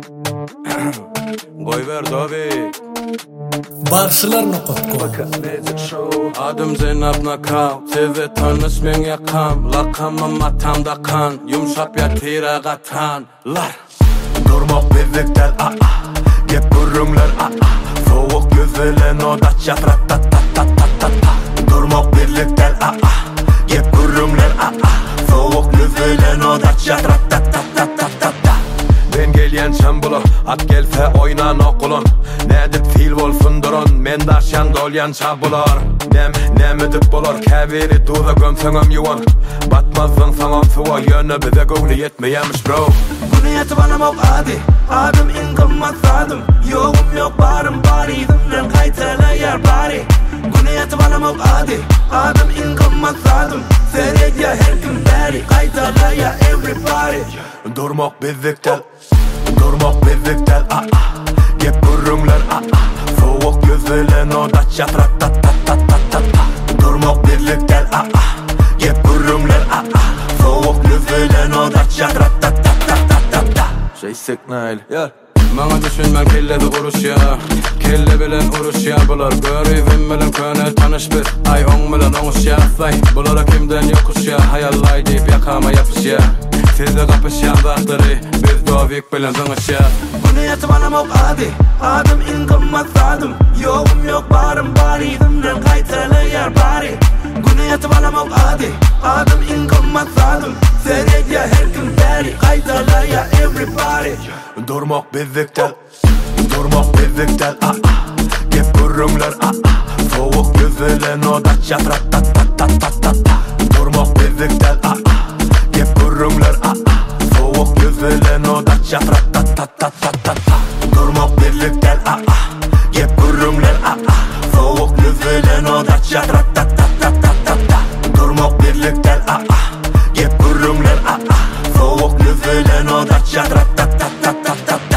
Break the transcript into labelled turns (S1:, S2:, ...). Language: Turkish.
S1: Koyver Dovi
S2: Barşılar nokotko
S1: Adım Zeynep Nakam Teve tanış men yakam Lakamım atamda kan Yumşap ya tira gatanlar
S3: Durmak birlikten Gep burunlar Soğuk gözülen odat yatrat tat tat tat tat tat Durmak birlikten Gep burunlar Soğuk gözülen odat yatrat tat tat tat tat tat Ben gelyen çambulur At gelse oynan okulun Nedip fil olsun durun Men daşyan dolyan çabulur Nem edip bulur Kaveri tuza gömsöngöm yuvan Batmazdan saŋam suwa Yönü bize gövli yetmeyemiş bro
S4: Bu niyeti bana mok adi Adım inanılmaz adım Yoğum yok barım bari Zımren kaytala yer bari Bu niyeti bana mok adi Adım inanılmaz adım Seyret ya her gün beri Kaytala ya everybody
S3: Durmak bizlikten Durmak bizlikten Gep burunlar Soğuk gözülen odat yatrat tat tat tat tat tat Durmak birlikten Gep burunlar Soğuk gözülen odat yatrat tat tat tat tat tat
S1: Şey signal Bana düşünmen kelledi uruş ya Kelle bilen uruş ya bular Görüvim bilen köne tanış bir Ay on bilen onuş ya Say bulara kimden yokuş ya Hayallay deyip yakama yapış ya Sizde kapış ya zahtırı Biz dovik bilen zıngış ya
S4: Bu niyeti bana mok adi Adım inanılmaz adım Yoğum yok barım bari Zımren kaytala yer bari Bu niyeti bana mok adi Adım inanılmaz adım Seyret ya her gün beri Kaytala ya everybody
S3: Durmak bizlikten Durmak bizlikten Gep burunlar Soğuk gözülen odat yatrat tat tat tat tat tat Durmak bizlikten Gep burunlar Soğuk gözülen odat yatrat tat tat tat tat tat Durmak birlikten Gep burunlar Soğuk gözülen odat yatrat tat tat tat tat tat Durmak birlikten Gep burunlar Soğuk gözülen odat yatrat tat tat tat tat tat